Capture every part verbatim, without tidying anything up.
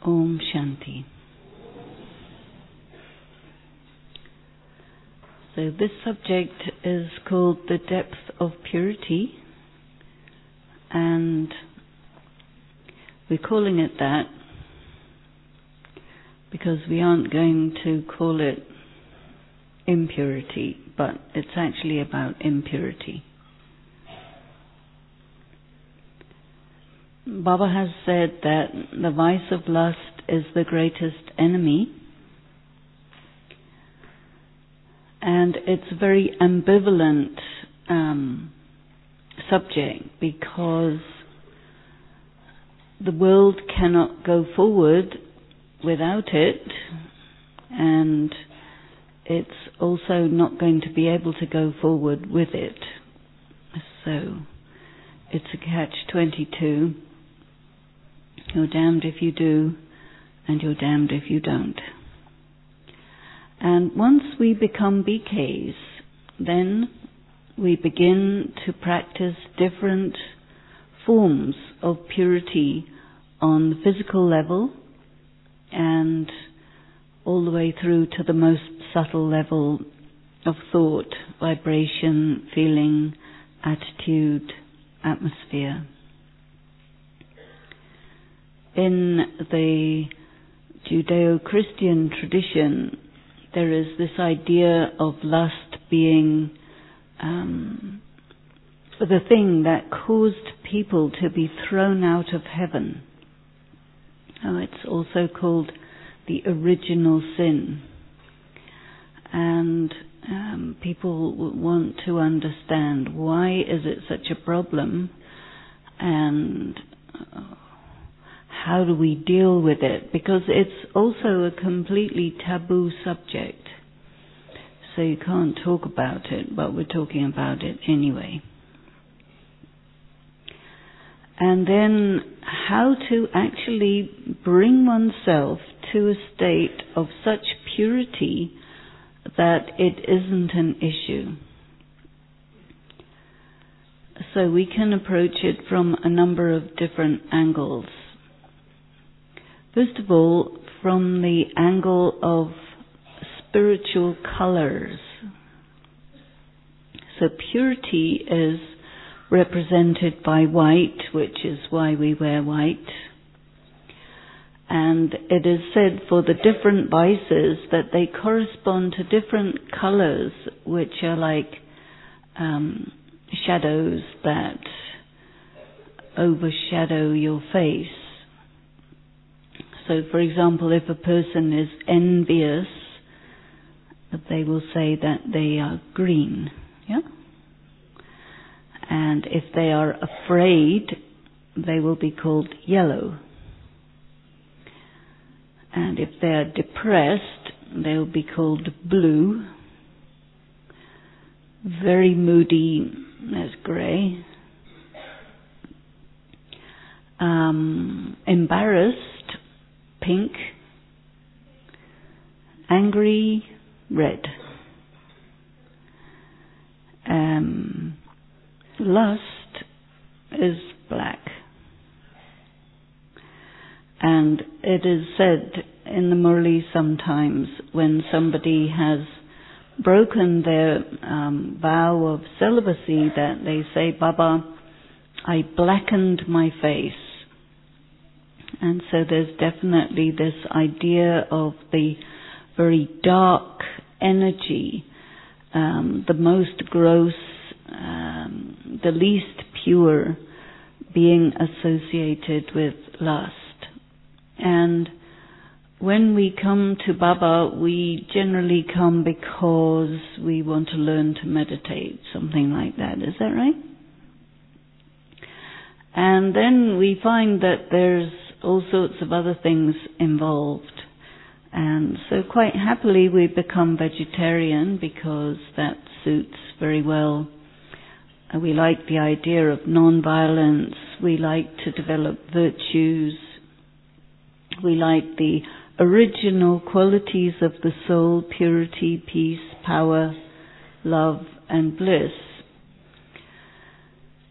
Om Shanti. So this subject is called the depth of purity, and we're calling it that because we aren't going to call it impurity, but it's actually about impurity. Baba has said that the vice of lust is the greatest enemy, and it's a very ambivalent um, subject because the world cannot go forward without it, and it's also not going to be able to go forward with it. So it's a catch twenty-two. You're damned if you do, and you're damned if you don't. And once we become B Ks, then we begin to practice different forms of purity on the physical level and all the way through to the most subtle level of thought, vibration, feeling, attitude, atmosphere. In the Judeo-Christian tradition, there is this idea of lust being um, the thing that caused people to be thrown out of heaven. Oh, it's also called the original sin. And um, people want to understand, why is it such a problem, and uh, how do we deal with it? Because it's also a completely taboo subject. So you can't talk about it, but we're talking about it anyway. And then how to actually bring oneself to a state of such purity that it isn't an issue. So we can approach it from a number of different angles. First of all, from the angle of spiritual colors. So purity is represented by white, which is why we wear white. And it is said for the different vices that they correspond to different colors, which are like um, shadows that overshadow your face. So, for example, if a person is envious, they will say that they are green, yeah? And if they are afraid, they will be called yellow. And if they are depressed, they will be called blue. Very moody, as grey. Um, embarrassed, pink. Angry, red. Um, lust is black. And it is said in the Murli sometimes, when somebody has broken their um, vow of celibacy, that they say, Baba, I blackened my face. And so there's definitely this idea of the very dark energy, um, the most gross, um, the least pure, being associated with lust. And when we come to Baba, we generally come because we want to learn to meditate, something like that. Is that right? And then we find that there's all sorts of other things involved. And so quite happily we become vegetarian because that suits very well. We like the idea of non-violence. We like to develop virtues. We like the original qualities of the soul: purity, peace, power, love, and bliss.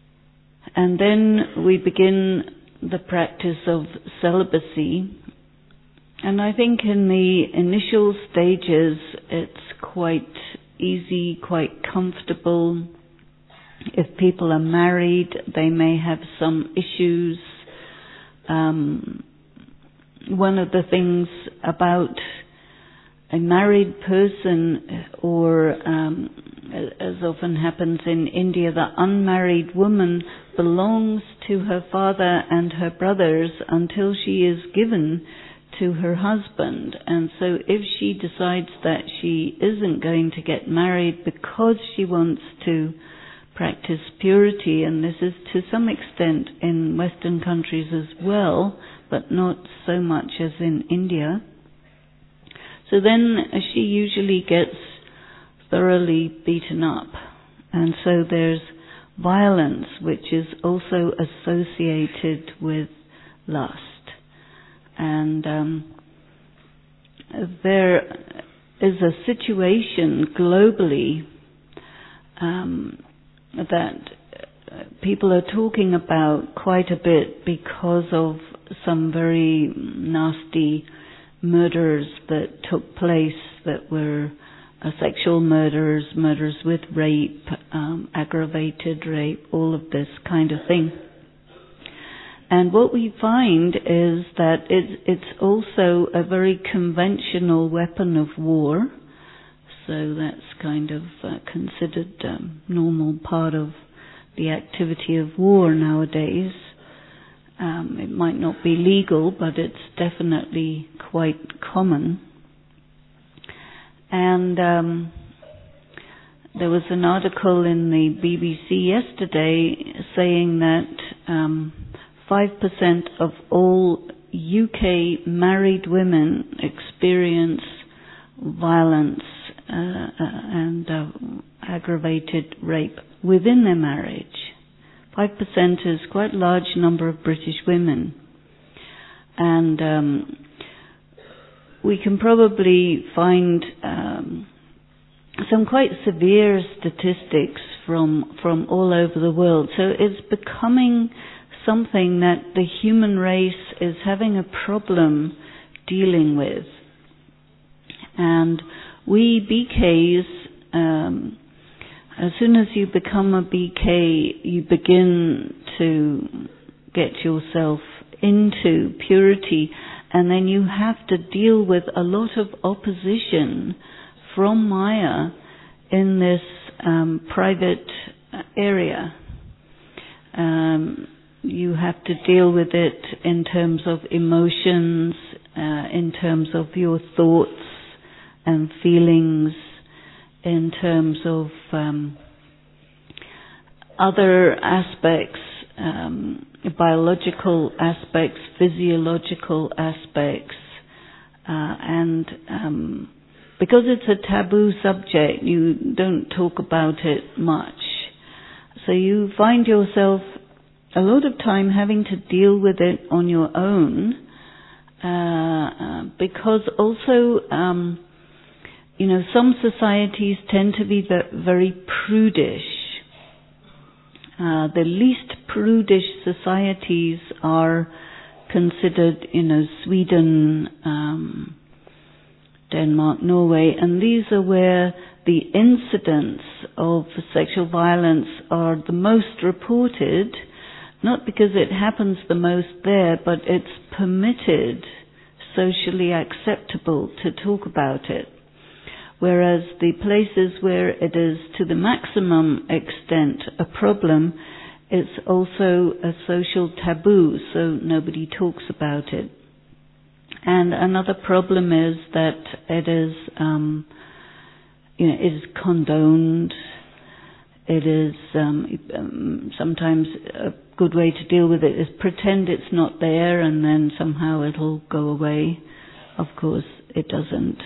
And then we begin the practice of celibacy, and I think in the initial stages it's quite easy, quite comfortable. If people are married, they may have some issues. Um, one of the things about a married person, or um, as often happens in India, the unmarried woman belongs to her father and her brothers until she is given to her husband. And so if she decides that she isn't going to get married because she wants to practice purity, and this is to some extent in Western countries as well, but not so much as in India, so then she usually gets thoroughly beaten up. And so there's violence, which is also associated with lust. And um, there is a situation globally um, that people are talking about quite a bit because of some very nasty murders that took place that were uh, sexual murders, murders with rape, um, aggravated rape, all of this kind of thing. And what we find is that it, it's also a very conventional weapon of war. So that's kind of uh, considered a um, normal part of the activity of war nowadays. Um, it might not be legal, but it's definitely quite common. And um, there was an article in the B B C yesterday saying that um, five percent of all U K married women experience violence uh, uh, and uh, aggravated rape within their marriage. Five percent is quite a large number of British women. And um, we can probably find um, some quite severe statistics from from all over the world. So it's becoming something that the human race is having a problem dealing with. And we B Ks, um, as soon as you become a B K, you begin to get yourself into purity, and then you have to deal with a lot of opposition from Maya in this um, private area. Um, you have to deal with it in terms of emotions, uh, in terms of your thoughts and feelings, in terms of um, other aspects, um, biological aspects, physiological aspects, uh, and um, because it's a taboo subject, you don't talk about it much. So you find yourself a lot of time having to deal with it on your own, uh, uh, because also um, you know, some societies tend to be very prudish. Uh, the least prudish societies are considered, you know, Sweden, um, Denmark, Norway, and these are where the incidents of sexual violence are the most reported, not because it happens the most there, but it's permitted, socially acceptable to talk about it. Whereas the places where it is to the maximum extent a problem, it's also a social taboo, so nobody talks about it. And another problem is that it is, um, you know, it is condoned. It is um, um, sometimes a good way to deal with it is pretend it's not there, and then somehow it'll go away. Of course, it doesn't.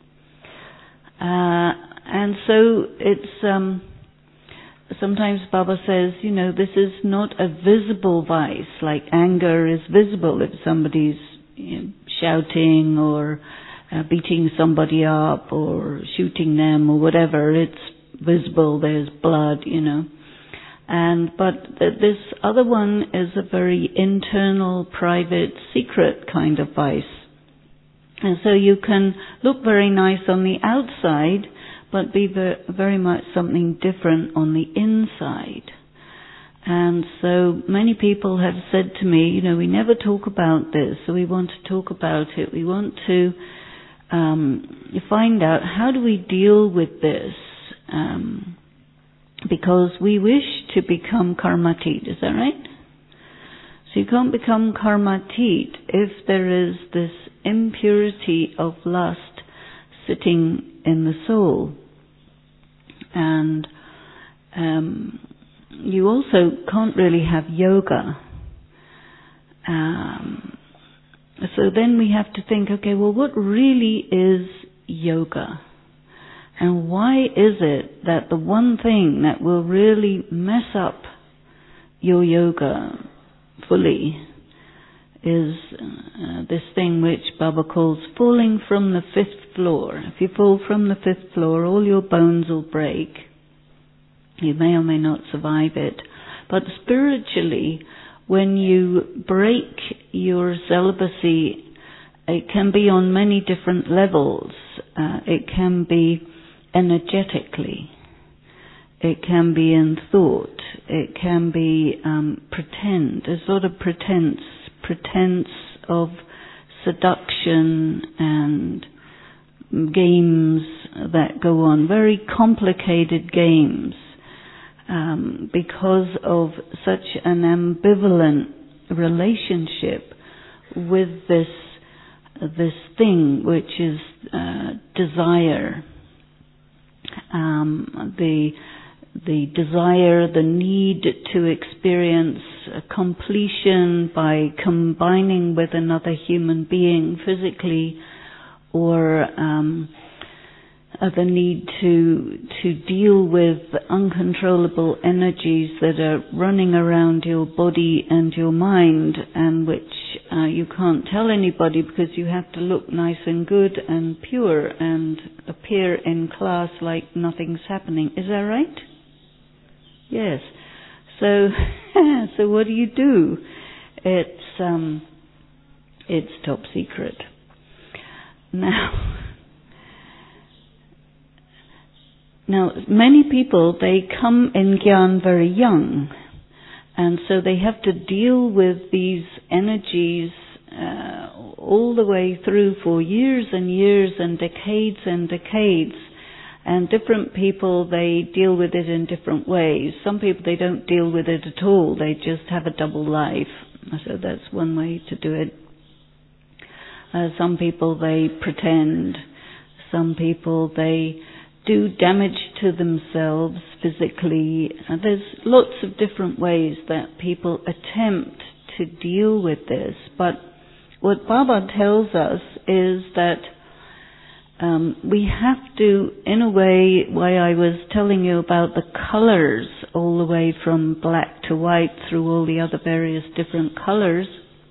Uh, and so it's, um, sometimes Baba says, you know, this is not a visible vice, like anger is visible if somebody's, you know, shouting or uh, beating somebody up or shooting them or whatever, it's visible, there's blood, you know. And, but th- this other one is a very internal, private, secret kind of vice. And so you can look very nice on the outside, but be very much something different on the inside. And so many people have said to me, you know, we never talk about this, so we want to talk about it. We want to um, find out how do we deal with this, um, because we wish to become karmatit. Is that right? So you can't become karmatit if there is this impurity of lust sitting in the soul. And um, you also can't really have yoga. Um, so then we have to think, okay, well, what really is yoga? And why is it that the one thing that will really mess up your yoga fully is uh, this thing which Baba calls falling from the fifth floor. If you fall from the fifth floor, all your bones will break. You may or may not survive it. But spiritually, when you break your celibacy, it can be on many different levels. Uh, it can be energetically. It can be in thought. It can be um, pretend, a sort of pretense, pretense of seduction and games that go on, very complicated games, um, because of such an ambivalent relationship with this this thing which is uh, desire, um, the the desire, the need to experience completion by combining with another human being physically, or um, the need to to deal with uncontrollable energies that are running around your body and your mind, and which uh, you can't tell anybody because you have to look nice and good and pure and appear in class like nothing's happening. Is that right? Yes. So, so what do you do? It's um, it's top secret. Now, now many people, they come in Gyan very young, and so they have to deal with these energies uh, all the way through for years and years and decades and decades. And different people, they deal with it in different ways. Some people, they don't deal with it at all. They just have a double life. So that's one way to do it. Uh, some people, they pretend. Some people, they do damage to themselves physically. And there's lots of different ways that people attempt to deal with this. But what Baba tells us is that Um, we have to, in a way, why I was telling you about the colors all the way from black to white through all the other various different colors,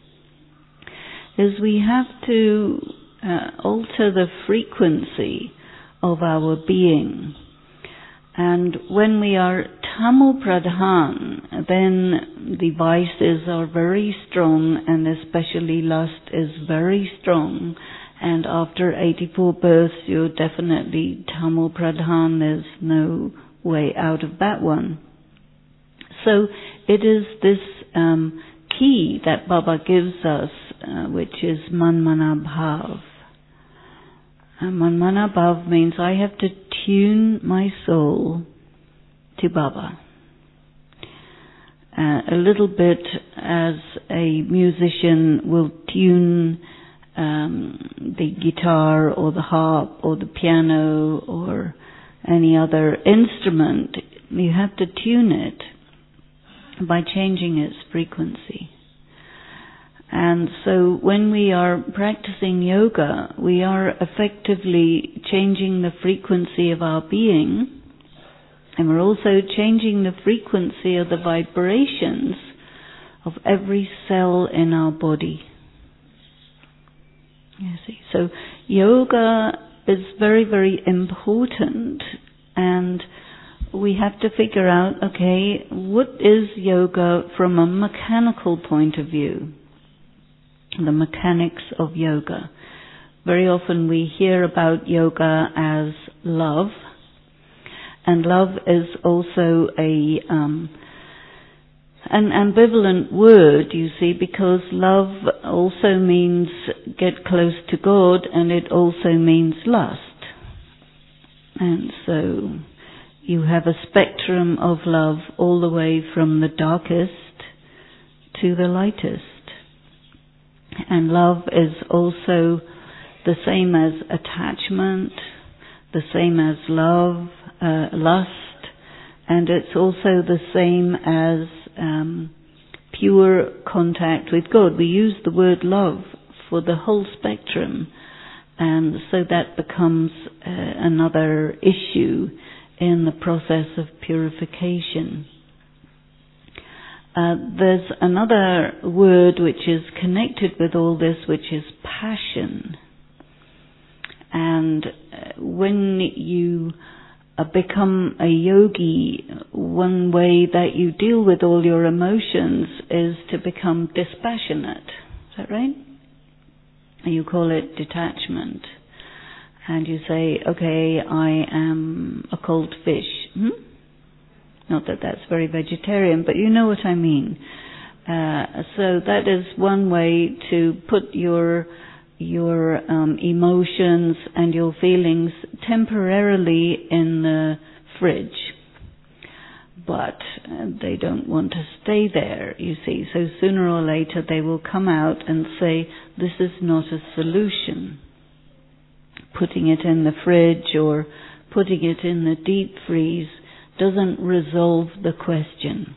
is we have to uh, alter the frequency of our being. And when we are Tamo Pradhan, then the vices are very strong, and especially lust is very strong. And after eighty-four births, you're definitely Tamo Pradhan. There's no way out of that one. So it is this um, key that Baba gives us, uh, which is Manmana Bhav. Uh, Manmana Bhav means I have to tune my soul to Baba. Uh, a little bit as a musician will tune Um, the guitar or the harp or the piano or any other instrument. You have to tune it by changing its frequency. And so when we are practicing yoga, we are effectively changing the frequency of our being, and we're also changing the frequency of the vibrations of every cell in our body. You see, so yoga is very, very important, and we have to figure out, okay, what is yoga from a mechanical point of view? The mechanics of yoga. very often we hear about yoga as love, and love is also a um, an ambivalent word, you see, because love also means get close to God, and it also means lust. And so you have a spectrum of love all the way from the darkest to the lightest. And love is also the same as attachment, the same as love, uh, lust, and it's also the same as um, pure contact with God. We use the word love for the whole spectrum, and so that becomes uh, another issue in the process of purification. Uh, there's another word which is connected with all this, which is passion. And uh, when you uh, become a yogi, one way that you deal with all your emotions is to become dispassionate. Is that right? You call it detachment. And you say, okay, I am a cold fish. Hmm? Not that that's very vegetarian, but you know what I mean. Uh, so that is one way to put your your um, emotions and your feelings temporarily in the fridge. But uh, they don't want to stay there, you see. So sooner or later they will come out and say, this is not a solution. Putting it in the fridge or putting it in the deep freeze doesn't resolve the question.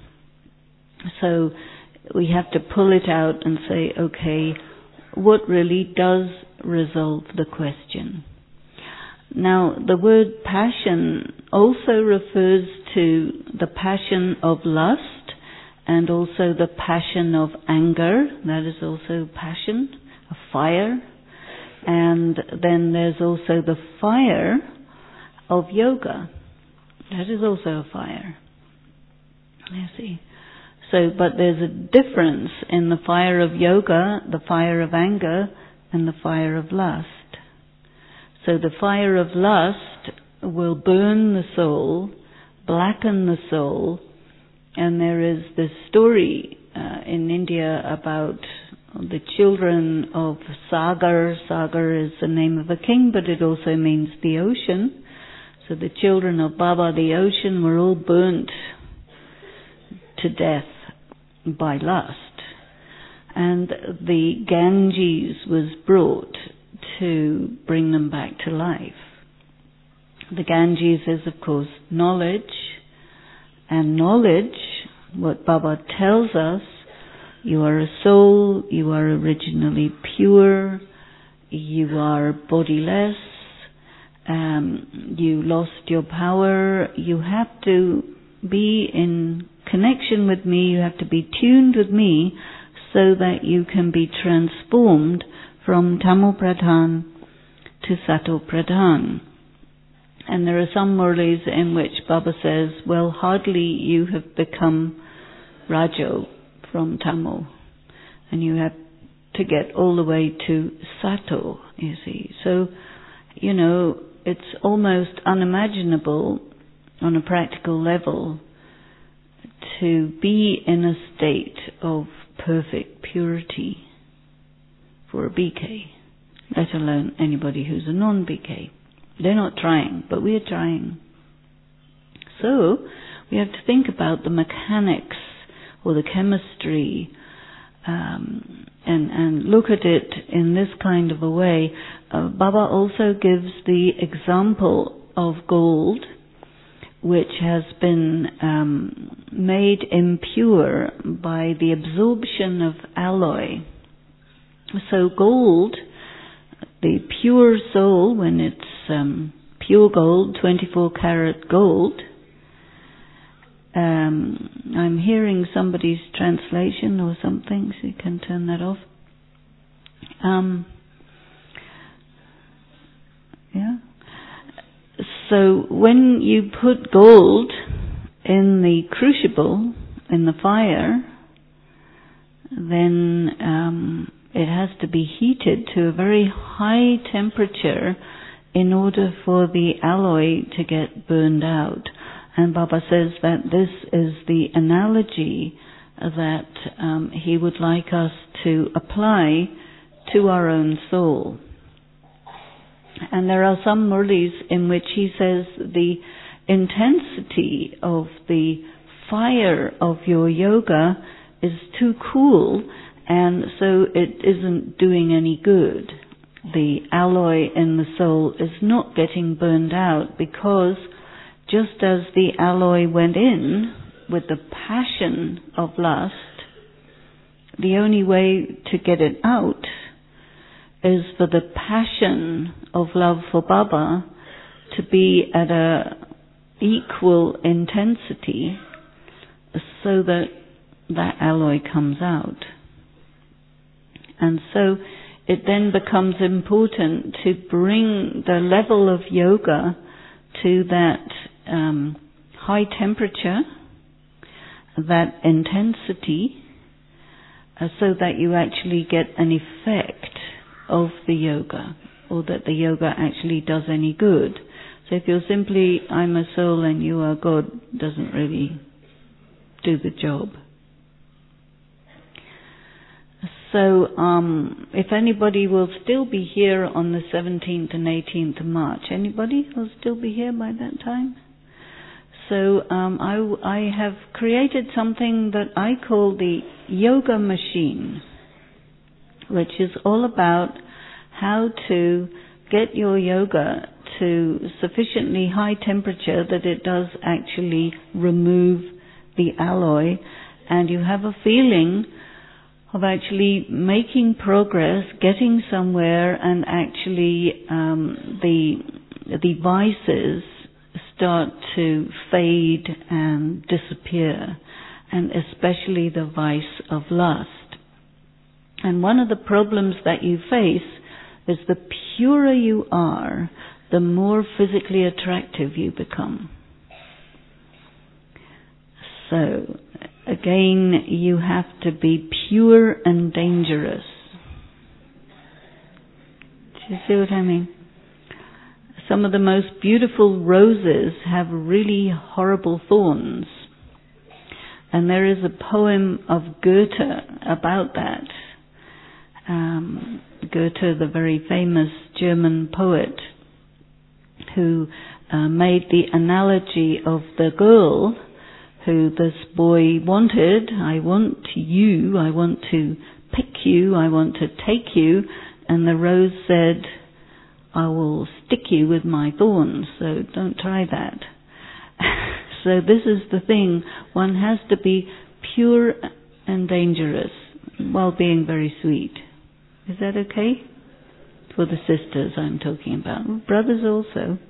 So we have to pull it out and say, okay, what really does resolve the question? Now, the word passion also refers to the passion of lust and also the passion of anger. That is also passion, a fire. And then there's also the fire of yoga. That is also a fire. You see. So, but there's a difference in the fire of yoga, the fire of anger, and the fire of lust. So the fire of lust will burn the soul, blacken the soul, and there is this story uh, in India about the children of Sagar. Sagar is the name of a king, but it also means the ocean. So the children of Baba, the ocean, were all burnt to death by lust. And the Ganges was brought to bring them back to life. The Ganges is, of course, knowledge. And knowledge, what Baba tells us, you are a soul, you are originally pure, you are bodiless, um, you lost your power, you have to be in connection with me, you have to be tuned with me so that you can be transformed from Tamo Pradhan to Sato Pradhan. And there are some murlis in which Baba says, well, hardly you have become Rajo from Tamo, and you have to get all the way to Sato, you see. So, you know, it's almost unimaginable on a practical level to be in a state of perfect purity for a B K, let alone anybody who's a non-B K. They're not trying, but we are trying. So, we have to think about the mechanics or the chemistry um, and, and look at it in this kind of a way. Uh, Baba also gives the example of gold, which has been um, made impure by the absorption of alloy. So gold, the pure soul, when it's um, pure gold, twenty-four karat gold, um, I'm hearing somebody's translation or something, so you can turn that off. Um, yeah. So when you put gold in the crucible, in the fire, then um, it has to be heated to a very high temperature in order for the alloy to get burned out. And Baba says that this is the analogy that um, he would like us to apply to our own soul. And there are some murlis in which he says the intensity of the fire of your yoga is too cool, and so it isn't doing any good. The alloy in the soul is not getting burned out, because just as the alloy went in with the passion of lust, the only way to get it out is for the passion of love for Baba to be at a equal intensity, so that that alloy comes out. And so it then becomes important to bring the level of yoga to that um, high temperature, that intensity, uh, so that you actually get an effect of the yoga, or that the yoga actually does any good. So if you're simply, I'm a soul and you are God, doesn't really do the job. So um, if anybody will still be here on the seventeenth and eighteenth of March, anybody will still be here by that time? So um, I, I have created something that I call the yoga machine, which is all about how to get your yoga to sufficiently high temperature that it does actually remove the alloy, and you have a feeling of actually making progress, getting somewhere, and actually um, the the vices start to fade and disappear, and especially the vice of lust. And one of the problems that you face is the purer you are, the more physically attractive you become. So, again, you have to be pure and dangerous. Do you see what I mean? Some of the most beautiful roses have really horrible thorns. And there is a poem of Goethe about that. Um, Goethe, the very famous German poet, who uh, made the analogy of the girl who this boy wanted. I want you, I want to pick you, I want to take you. And the rose said, I will stick you with my thorns, so don't try that. So this is the thing, one has to be pure and dangerous while being very sweet. Is that okay? For the sisters I'm talking about. Brothers also.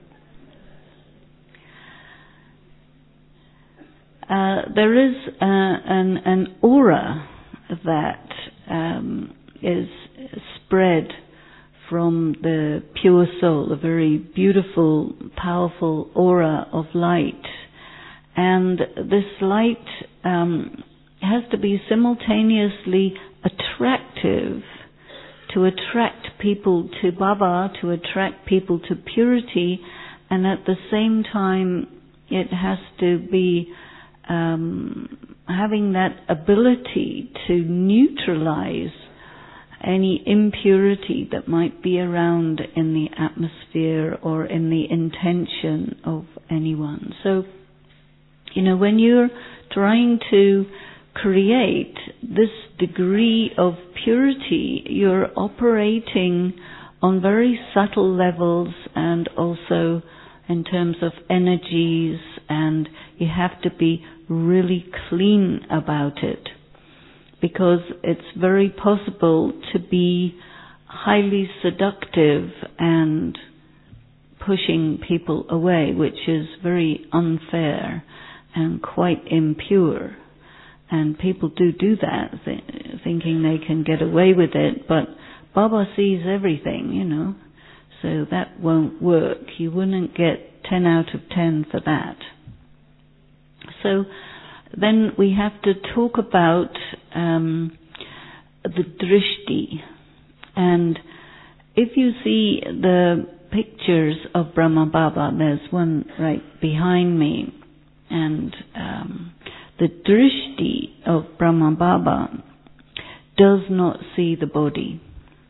Uh, there is uh, an, an aura that um, is spread from the pure soul, a very beautiful, powerful aura of light. And this light um, has to be simultaneously attractive, to attract people to Baba, to attract people to purity, and at the same time it has to be um, having that ability to neutralize any impurity that might be around in the atmosphere or in the intention of anyone. So, you know, when you're trying to create this degree of purity, you're operating on very subtle levels and also in terms of energies, and you have to be really clean about it, because it's very possible to be highly seductive and pushing people away, which is very unfair and quite impure. And people do do that, th- thinking they can get away with it, but Baba sees everything, you know, so that won't work. You wouldn't get ten out of ten for that. So then we have to talk about um, the drishti. And if you see the pictures of Brahma Baba, there's one right behind me, and um, the drishti of Brahma Baba does not see the body.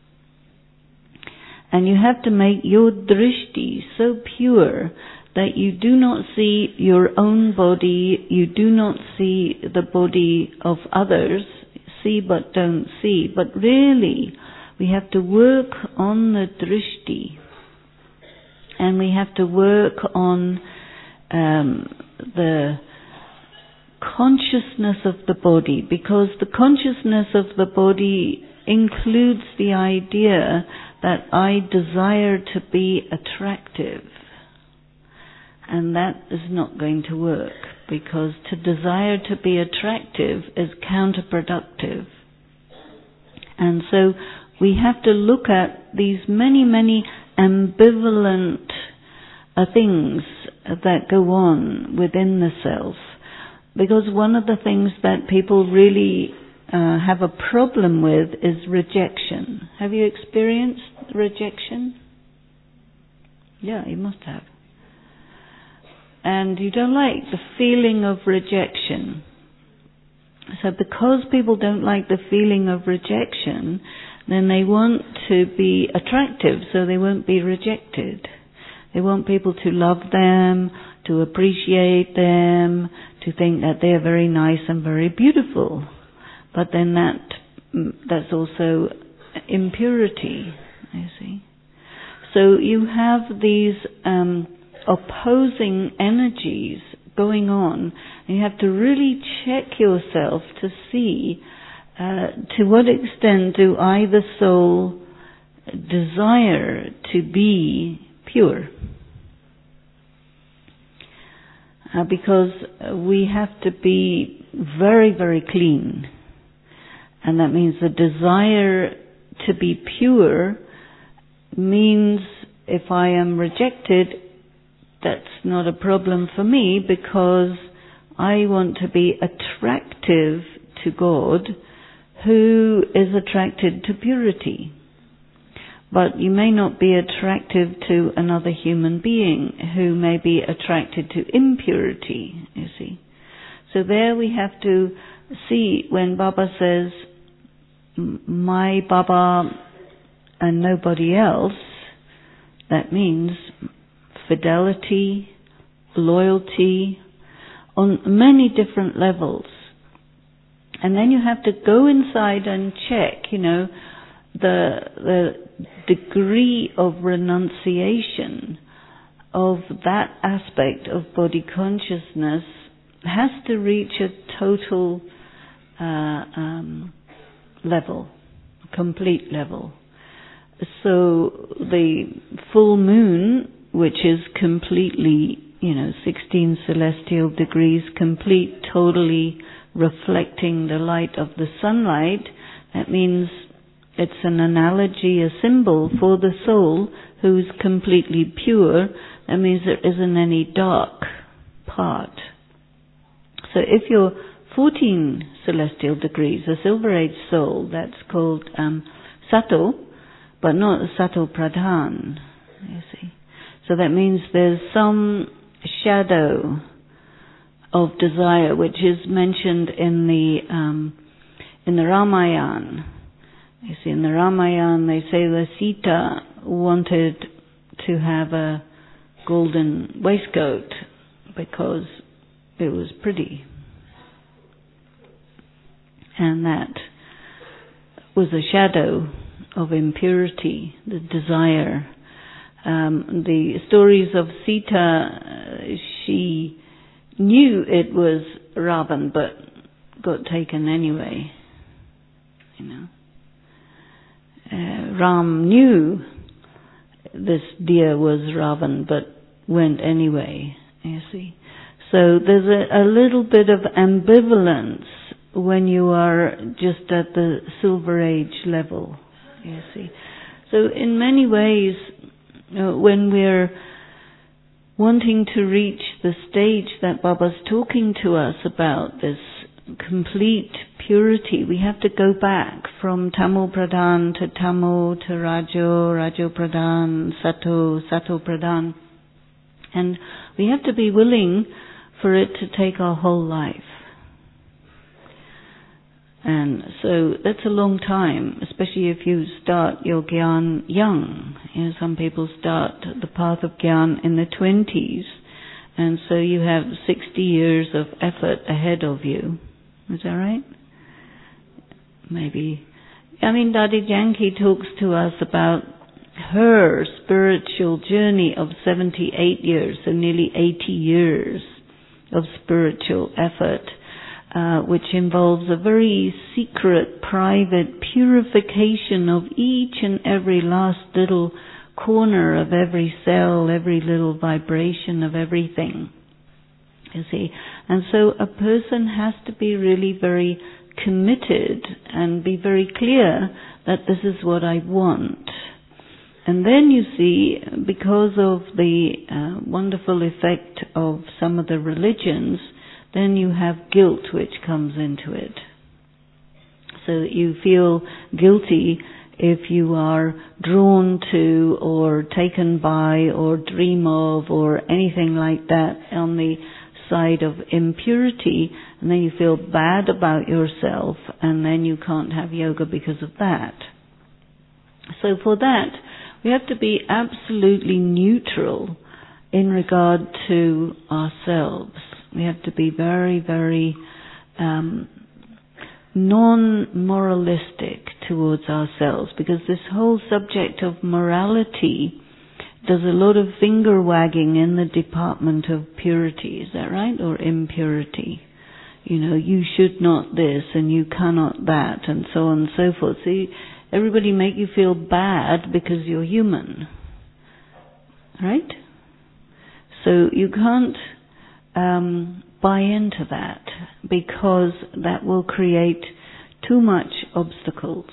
And you have to make your drishti so pure that you do not see your own body, you do not see the body of others, see but don't see. But really, we have to work on the drishti, and we have to work on um, the consciousness of the body, because the consciousness of the body includes the idea that I desire to be attractive. And that is not going to work, because to desire to be attractive is counterproductive. And so we have to look at these many, many ambivalent uh, things that go on within the self. Because one of the things that people really uh, have a problem with is rejection. Have you experienced rejection? Yeah, you must have. And you don't like the feeling of rejection. So because people don't like the feeling of rejection, then they want to be attractive so they won't be rejected. They want people to love them, to appreciate them, to think that they're very nice and very beautiful. But then that that's also impurity, you see. So you have these um, opposing energies going on, and you have to really check yourself to see uh, to what extent do I, the soul, desire to be pure. Uh, because we have to be very, very clean. And that means the desire to be pure means if I am rejected, that's not a problem for me, because I want to be attractive to God, who is attracted to purity. But you may not be attractive to another human being who may be attracted to impurity, you see. So there we have to see when Baba says, my Baba and nobody else, that means fidelity, loyalty, on many different levels. And then you have to go inside and check, you know, the the degree of renunciation of that aspect of body consciousness has to reach a total uh, um, level, complete level. So the full moon, which is completely, you know, sixteen celestial degrees, complete, totally reflecting the light of the sunlight, that means it's an analogy, a symbol for the soul who's completely pure. That means there isn't any dark part. So if you're fourteen celestial degrees, a Silver Age soul, that's called um, Sato, but not Sato Pradhan, you see. So that means there's some shadow of desire, which is mentioned in the um, in the Ramayana. You see, in the Ramayana, they say that Sita wanted to have a golden waistcoat because it was pretty. And that was a shadow of impurity, the desire. Um, the stories of Sita, uh, she knew it was Ravan, but got taken anyway, you know. Uh, Ram knew this deer was Ravan, but went anyway, you see. So there's a, a little bit of ambivalence when you are just at the Silver Age level, you see. So in many ways, uh, when we're wanting to reach the stage that Baba's talking to us about, this complete purity, we have to go back from Tamo Pradhan to Tamo to Rajo, Rajo Pradhan, Sato, Sato Pradhan. And we have to be willing for it to take our whole life. And so that's a long time, especially if you start your Gyan young. You know, some people start the path of Gyan in the twenties, and so you have sixty years of effort ahead of you. Is that right? Maybe. I mean, Dadi Janki talks to us about her spiritual journey of seventy-eight years, so nearly eighty years of spiritual effort. Uh, which involves a very secret, private purification of each and every last little corner of every cell, every little vibration of everything. You see? And so a person has to be really very committed and be very clear that this is what I want. And then you see, because of the uh, wonderful effect of some of the religions, then you have guilt which comes into it. So that you feel guilty if you are drawn to or taken by or dream of or anything like that on the side of impurity, and then you feel bad about yourself, and then you can't have yoga because of that. So for that, we have to be absolutely neutral in regard to ourselves. We have to be very, very um, non-moralistic towards ourselves, because this whole subject of morality does a lot of finger wagging in the department of purity. Is that right? Or impurity. You know, you should not this and you cannot that, and so on and so forth. See, everybody make you feel bad because you're human. Right? So you can't Um, buy into that, because that will create too much obstacles.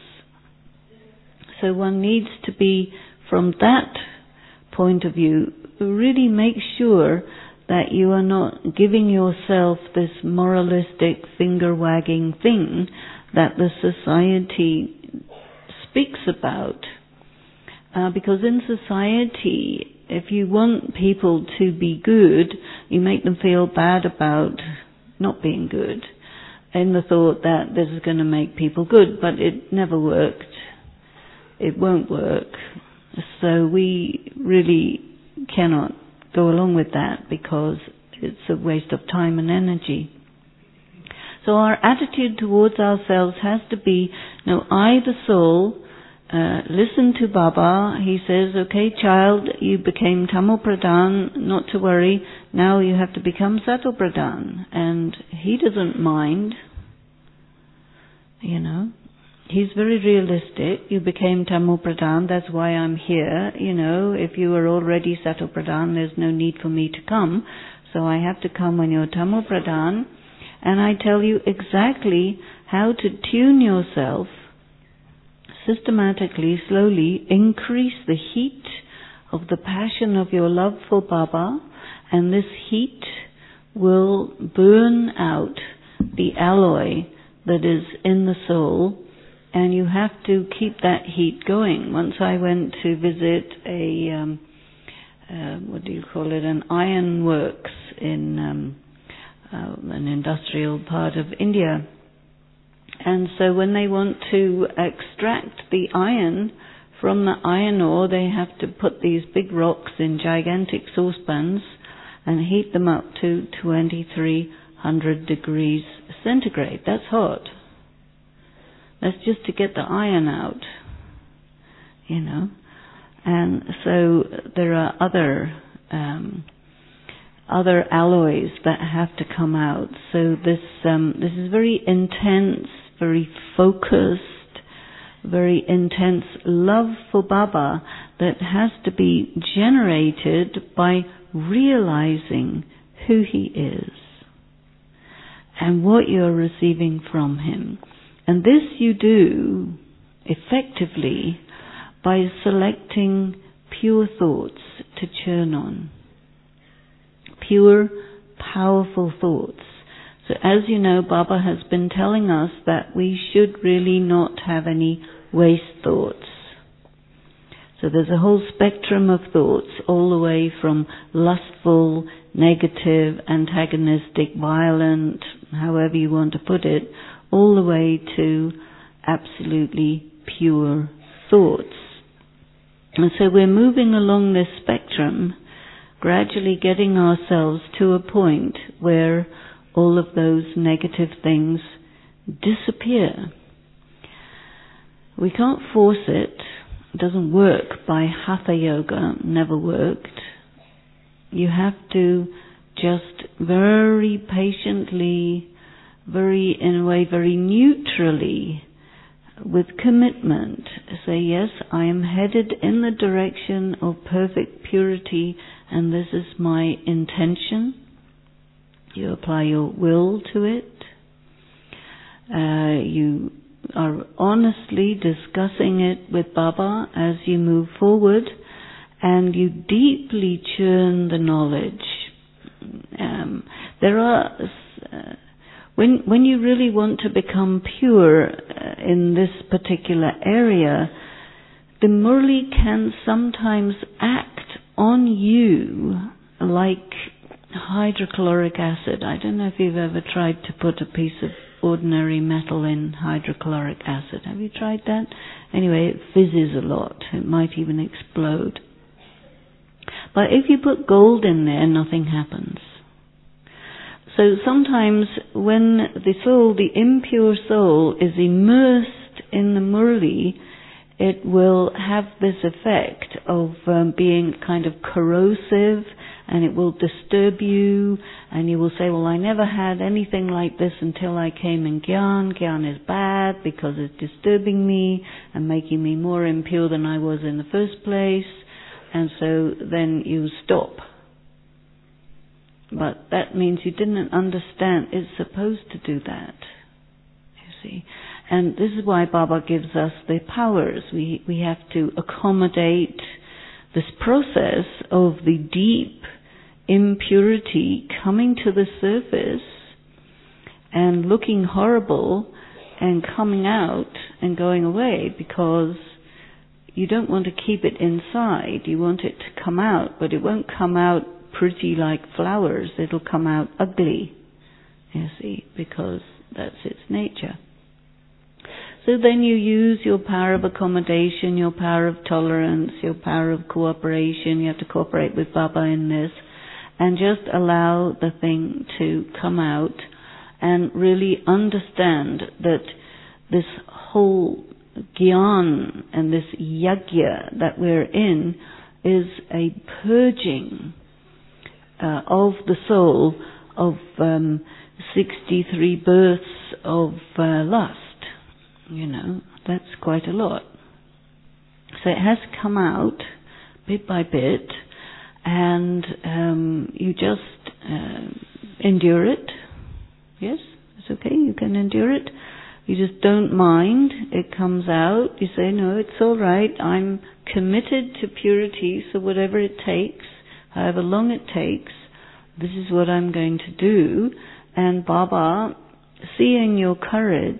So one needs to be, from that point of view, really make sure that you are not giving yourself this moralistic finger-wagging thing that the society speaks about. Uh, because in society, if you want people to be good, you make them feel bad about not being good, in the thought that this is going to make people good, but it never worked. It won't work. So we really cannot go along with that, because it's a waste of time and energy. So our attitude towards ourselves has to be, no, I, the soul, Uh, listen to Baba. He says, okay, child, you became Tamo Pradhan, not to worry, now you have to become Sato Pradhan. And he doesn't mind, you know. He's very realistic. You became Tamo Pradhan, that's why I'm here. You know, if you were already Sato Pradhan, there's no need for me to come. So I have to come when you're Tamo Pradhan. And I tell you exactly how to tune yourself systematically, slowly, increase the heat of the passion of your love for Baba, and this heat will burn out the alloy that is in the soul, and you have to keep that heat going. Once I went to visit a, um, uh, what do you call it, an iron works in um, uh, an industrial part of India. And so when they want to extract the iron from the iron ore, they have to put these big rocks in gigantic saucepans and heat them up to twenty-three hundred degrees centigrade. That's hot. That's just to get the iron out, you know. And so there are other um, other alloys that have to come out. So this um, this is very intense, very focused, very intense love for Baba that has to be generated by realizing who he is and what you're receiving from him. And this you do effectively by selecting pure thoughts to churn on. Pure, powerful thoughts. So as you know, Baba has been telling us that we should really not have any waste thoughts. So there's a whole spectrum of thoughts, all the way from lustful, negative, antagonistic, violent, however you want to put it, all the way to absolutely pure thoughts. And so we're moving along this spectrum, gradually getting ourselves to a point where all of those negative things disappear. We can't force it. It doesn't work by Hatha Yoga, never worked. You have to just very patiently, very, in a way, very neutrally, with commitment, say, yes, I am headed in the direction of perfect purity, and this is my intention. You apply your will to it. Uh, you are honestly discussing it with Baba as you move forward, and you deeply churn the knowledge. Um, there are, uh, when when you really want to become pure uh, in this particular area, the Murli can sometimes act on you like hydrochloric acid. I don't know if you've ever tried to put a piece of ordinary metal in hydrochloric acid. Have you tried that? Anyway, it fizzes a lot. It might even explode. But if you put gold in there, nothing happens. So sometimes when the soul, the impure soul, is immersed in the Murli, it will have this effect of um, being kind of corrosive, and it will disturb you, and you will say, well, I never had anything like this until I came in Gyan. Gyan is bad because it's disturbing me and making me more impure than I was in the first place, and so then you stop. But that means you didn't understand it's supposed to do that, you see. And this is why Baba gives us the powers. We we have to accommodate this process of the deep impurity coming to the surface and looking horrible and coming out and going away, because you don't want to keep it inside. You want it to come out, but it won't come out pretty like flowers. It'll come out ugly, you see, because that's its nature. So then you use your power of accommodation, your power of tolerance, your power of cooperation. You have to cooperate with Baba in this, and just allow the thing to come out and really understand that this whole Gyan and this Yajna that we're in is a purging uh, of the soul of um, sixty-three births of uh, lust. You know, that's quite a lot. So it has to come out bit by bit, and um, you just uh, endure it. Yes, it's okay, you can endure it. You just don't mind. It comes out. You say, no, it's all right. I'm committed to purity, so whatever it takes, however long it takes, this is what I'm going to do. And Baba, seeing your courage,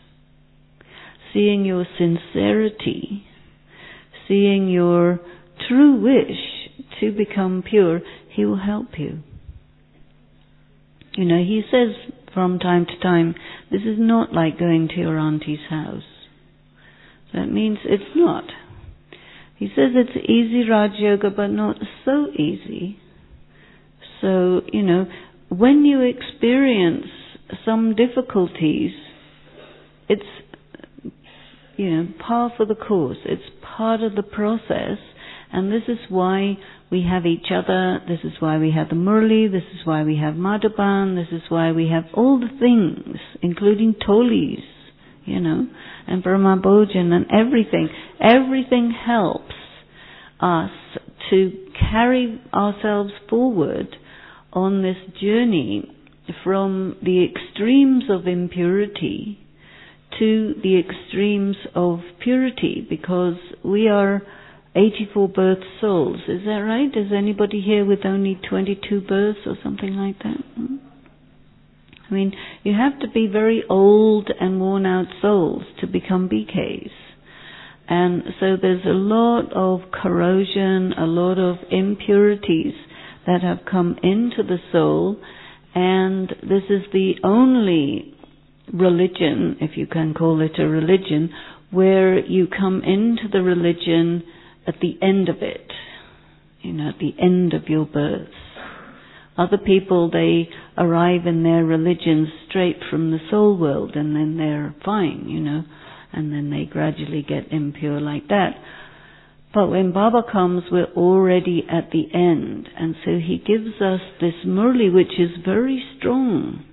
seeing your sincerity, seeing your true wish to become pure, he will help you. You know, he says from time to time, this is not like going to your auntie's house. That means it's not. He says it's easy Raj Yoga, but not so easy. So, you know, when you experience some difficulties, it's, you know, par for the course. It's part of the process, and this is why we have each other. This is why we have the Murli. This is why we have Madhaban. This is why we have all the things, including Tolis, you know, and Brahma Bhojan and everything. Everything helps us to carry ourselves forward on this journey from the extremes of impurity to the extremes of purity, because we are eighty-four birth souls. Is that right? Is anybody here with only twenty-two births or something like that? Hmm? I mean, you have to be very old and worn out souls to become B Ks. And so there's a lot of corrosion, a lot of impurities that have come into the soul, and this is the only religion, if you can call it a religion, where you come into the religion at the end of it, you know, at the end of your birth. Other people, they arrive in their religions straight from the soul world, and then they're fine, you know, and then they gradually get impure like that. But when Baba comes, we're already at the end, and so he gives us this murli, which is very strong,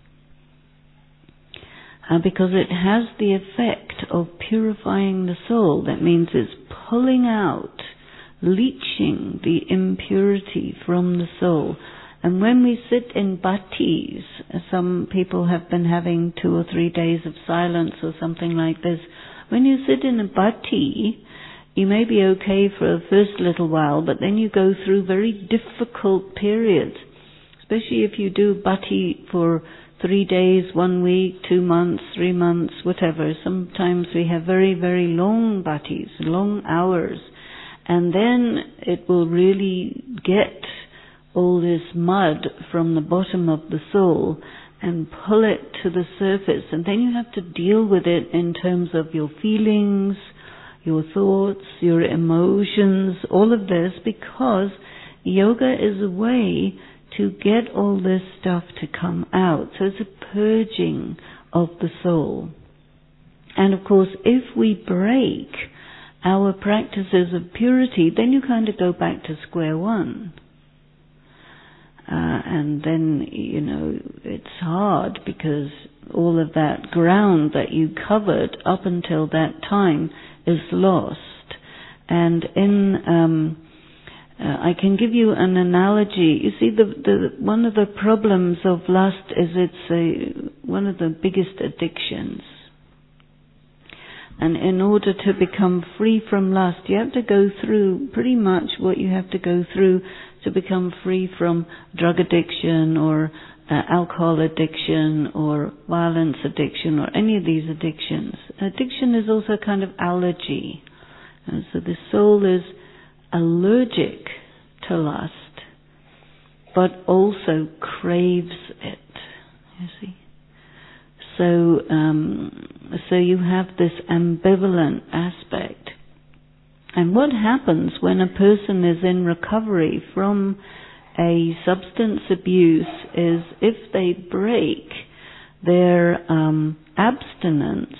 uh, because it has the effect of purifying the soul. That means it's pulling out, leaching the impurity from the soul. And when we sit in bhattis, some people have been having two or three days of silence or something like this. When you sit in a bhatti, you may be okay for the first little while, but then you go through very difficult periods. Especially if you do bhatti for three days, one week, two months, three months, whatever. Sometimes we have very, very long bhattis, long hours. And then it will really get all this mud from the bottom of the soul and pull it to the surface. And then you have to deal with it in terms of your feelings, your thoughts, your emotions, all of this, because yoga is a way to get all this stuff to come out. So it's a purging of the soul. And of course, if we break our practices of purity, then you kind of go back to square one. Uh, and then, you know, it's hard because all of that ground that you covered up until that time is lost. And in, um, uh, I can give you an analogy. You see, the, the one of the problems of lust is it's a, one of the biggest addictions. And in order to become free from lust, you have to go through pretty much what you have to go through to become free from drug addiction or uh, alcohol addiction or violence addiction or any of these addictions. Addiction is also a kind of allergy. And so the soul is allergic to lust, but also craves it, you see. So, um, so you have this ambivalent aspect. And what happens when a person is in recovery from a substance abuse is if they break their um, abstinence,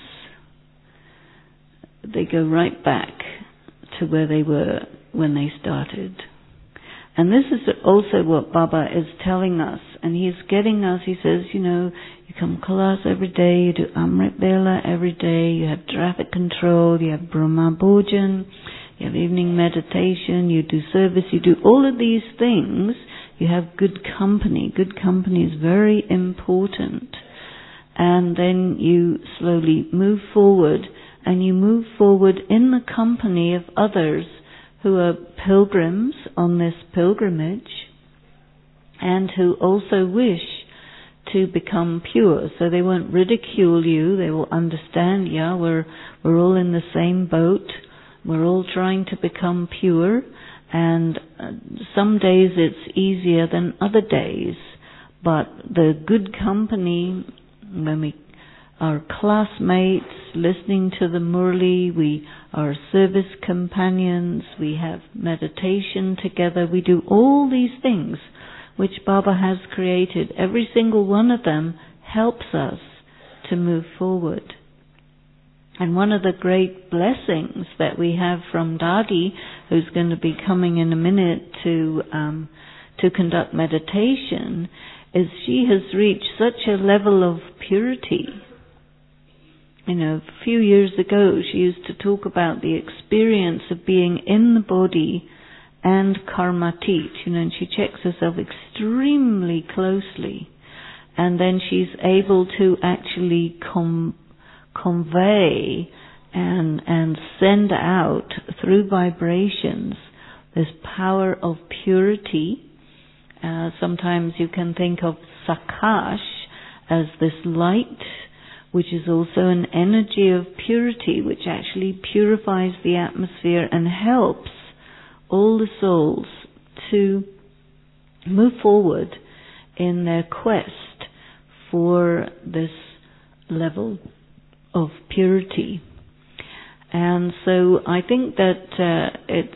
they go right back to where they were when they started. And this is also what Baba is telling us. And he's getting us, he says, you know, you come class every day, you do Amrit Vela every day, you have traffic control, you have Brahma Bhojan, you have evening meditation, you do service, you do all of these things. You have good company. Good company is very important. And then you slowly move forward, and you move forward in the company of others who are pilgrims on this pilgrimage and who also wish to become pure. So they won't ridicule you, they will understand, yeah, we're, we're all in the same boat. We're all trying to become pure, and uh, some days it's easier than other days. But the good company, when we are classmates, listening to the Murli, we are service companions, we have meditation together, we do all these things which Baba has created. Every single one of them helps us to move forward. And one of the great blessings that we have from Dadi, who's going to be coming in a minute to um, to conduct meditation, is she has reached such a level of purity. You know, a few years ago she used to talk about the experience of being in the body and karmatit, you know, and she checks herself extremely closely. And then she's able to actually come convey and and send out through vibrations this power of purity. Uh, sometimes you can think of Sakash as this light, which is also an energy of purity, which actually purifies the atmosphere and helps all the souls to move forward in their quest for this level of purity. And so I think that uh, it's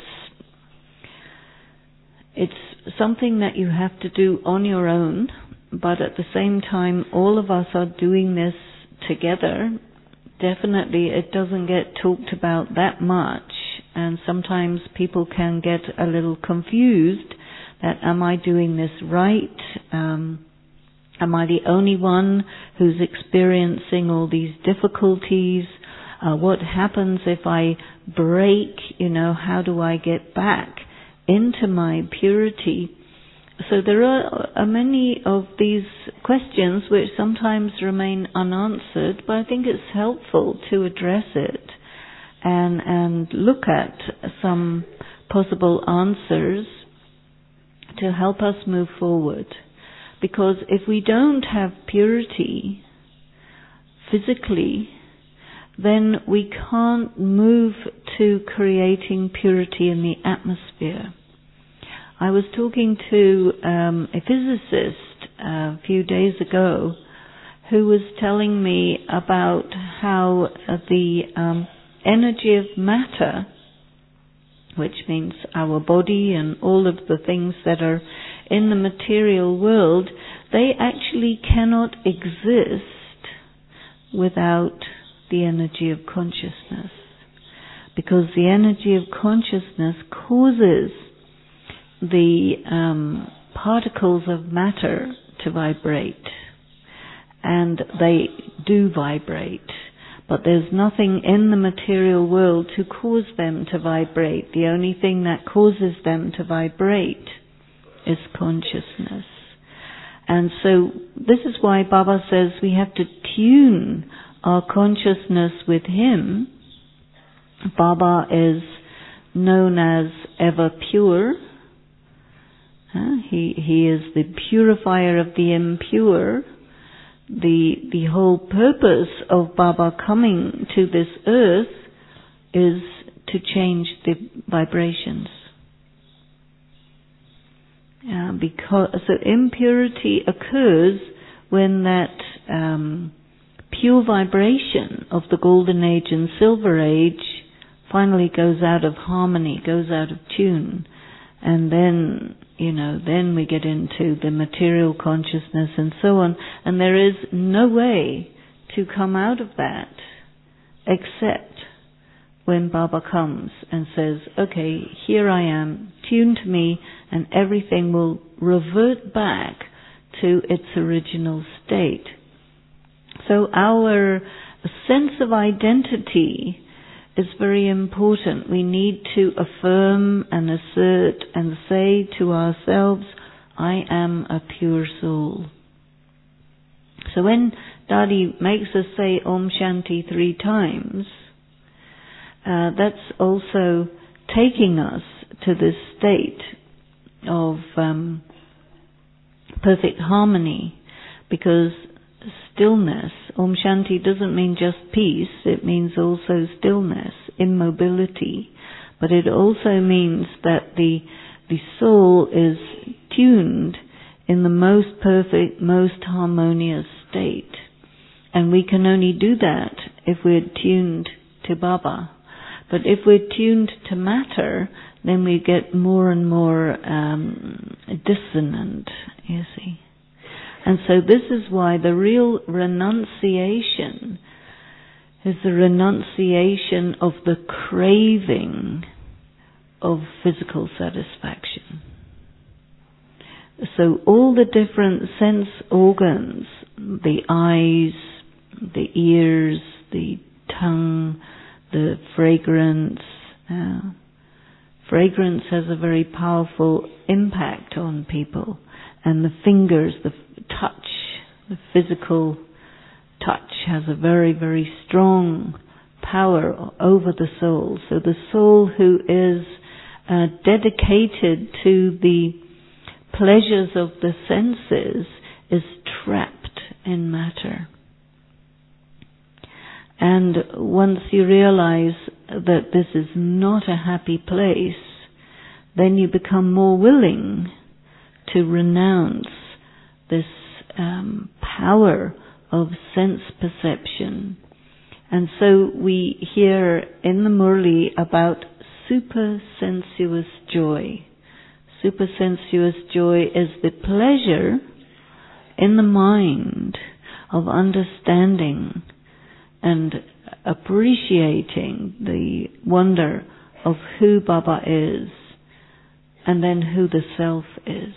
it's something that you have to do on your own, but at the same time all of us are doing this together. Definitely it doesn't get talked about that much, and sometimes people can get a little confused that am I doing this right? Um, am I the only one who's experiencing all these difficulties? Uh, what happens if I break? You know, how do I get back into my purity? So there are, are many of these questions which sometimes remain unanswered, but I think it's helpful to address it and and look at some possible answers to help us move forward. Because if we don't have purity physically, then we can't move to creating purity in the atmosphere. I was talking to um, a physicist uh, a few days ago who was telling me about how uh, the um, energy of matter, which means our body and all of the things that are in the material world, they actually cannot exist without the energy of consciousness. Because the energy of consciousness causes the um, particles of matter to vibrate. And they do vibrate. But there's nothing in the material world to cause them to vibrate. The only thing that causes them to vibrate is consciousness. And so this is why Baba says we have to tune our consciousness with him. Baba is known as ever pure. Uh, he he is the purifier of the impure. The the whole purpose of Baba coming to this earth is to change the vibrations. Uh, because so impurity occurs when that um, pure vibration of the Golden Age and Silver Age finally goes out of harmony, goes out of tune, and then, you know, then we get into the material consciousness and so on, and there is no way to come out of that except when Baba comes and says, okay, here I am, tune to me, and everything will revert back to its original state. So our sense of identity is very important. We need to affirm and assert and say to ourselves, I am a pure soul. So when Dadi makes us say Om Shanti three times, uh, that's also taking us to this state of um, perfect harmony, because stillness, Om Shanti doesn't mean just peace, it means also stillness, immobility, but it also means that the the soul is tuned in the most perfect, most harmonious state. And we can only do that if we're tuned to Baba. But if we're tuned to matter, then we get more and more um, dissonant, you see. And so this is why the real renunciation is the renunciation of the craving of physical satisfaction. So all the different sense organs, the eyes, the ears, the tongue, the fragrance, uh, fragrance has a very powerful impact on people. And the fingers, the touch, the physical touch has a very, very strong power over the soul. So the soul who is uh, dedicated to the pleasures of the senses is trapped in matter. And once you realize that this is not a happy place, then you become more willing to renounce this um, power of sense perception. And so we hear in the Murli about supersensuous joy. Supersensuous joy is the pleasure in the mind of understanding and appreciating the wonder of who Baba is and then who the self is.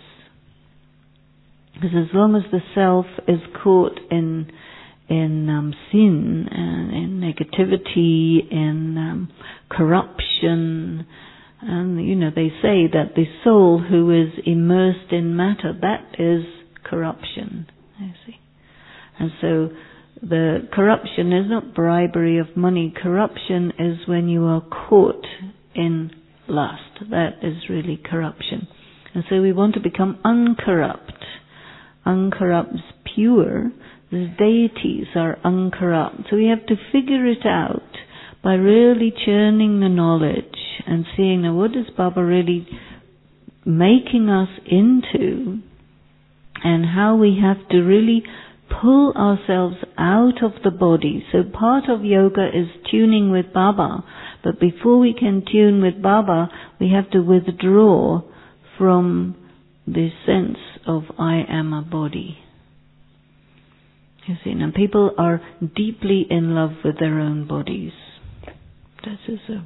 Because as long as the self is caught in in um, sin and in negativity, in um, corruption, and you know they say that the soul who is immersed in matter, that is corruption. You see, and so the corruption is not bribery of money. Corruption is when you are caught in lust. That is really corruption. And so we want to become uncorrupt. Uncorrupt is pure. The deities are uncorrupt. So we have to figure it out by really churning the knowledge and seeing now what is Baba really making us into, and how we have to really pull ourselves out of the body. So part of yoga is tuning with Baba, but before we can tune with Baba, we have to withdraw from the sense of I am a body. You see, now people are deeply in love with their own bodies. This is a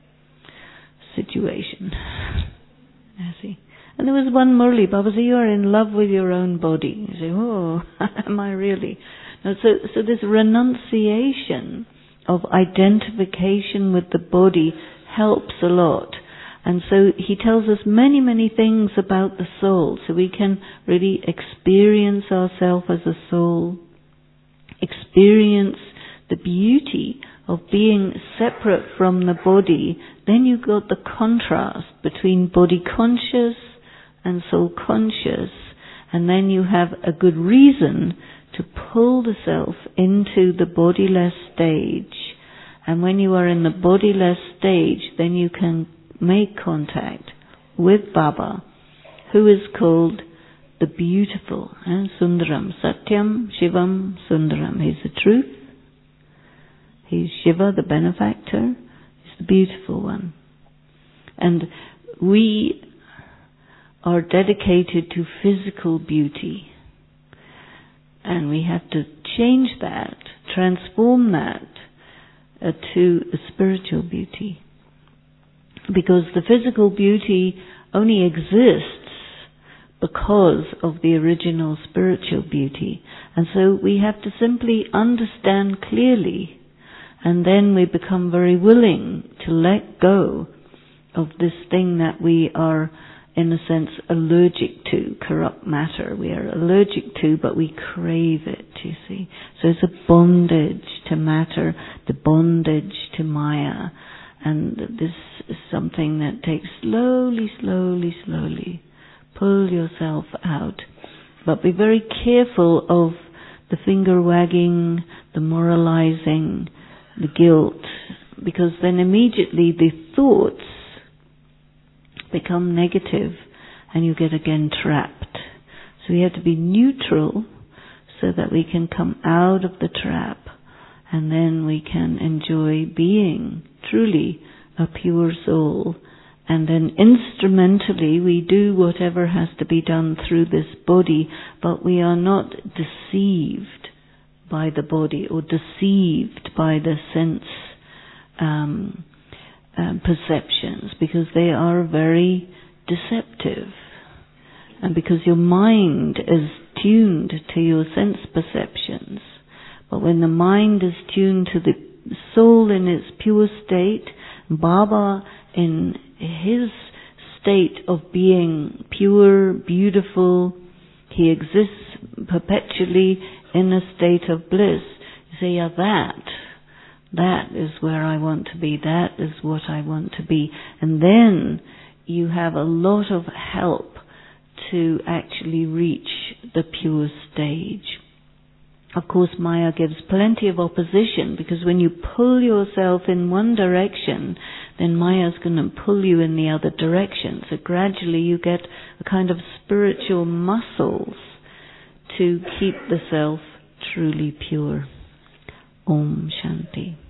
situation. You see. And there was one Murli, Baba said, you are in love with your own body. You say, oh, am I really? No, so, so this renunciation of identification with the body helps a lot. And so he tells us many, many things about the soul, so we can really experience ourselves as a soul, experience the beauty of being separate from the body. Then you've got the contrast between body conscious and soul conscious, and then you have a good reason to pull the self into the bodiless stage. And when you are in the bodiless stage, then you can make contact with Baba, who is called the beautiful, eh? Sundaram, Satyam, Shivam, Sundaram. He's the truth. He's Shiva, the benefactor. He's the beautiful one. And we are dedicated to physical beauty. And we have to change that, transform that uh, to a spiritual beauty. Because the physical beauty only exists because of the original spiritual beauty. And so we have to simply understand clearly, and then we become very willing to let go of this thing that we are, in a sense, allergic to, corrupt matter. We are allergic to, but we crave it, you see. So it's a bondage to matter, the bondage to Maya. And this is something that takes slowly, slowly, slowly. Pull yourself out. But be very careful of the finger wagging, the moralizing, the guilt, because then immediately the thoughts become negative and you get again trapped. So we have to be neutral so that we can come out of the trap, and then we can enjoy being truly a pure soul. And then instrumentally we do whatever has to be done through this body, but we are not deceived by the body or deceived by the sense um, um, perceptions, because they are very deceptive. And because your mind is tuned to your sense perceptions. But when the mind is tuned to the soul in its pure state, Baba in his state of being pure, beautiful, he exists perpetually in a state of bliss. You say, yeah, that, that is where I want to be, that is what I want to be. And then you have a lot of help to actually reach the pure stage. Of course, Maya gives plenty of opposition, because when you pull yourself in one direction, then Maya's going to pull you in the other direction. So gradually you get a kind of spiritual muscles to keep the self truly pure. Om Shanti.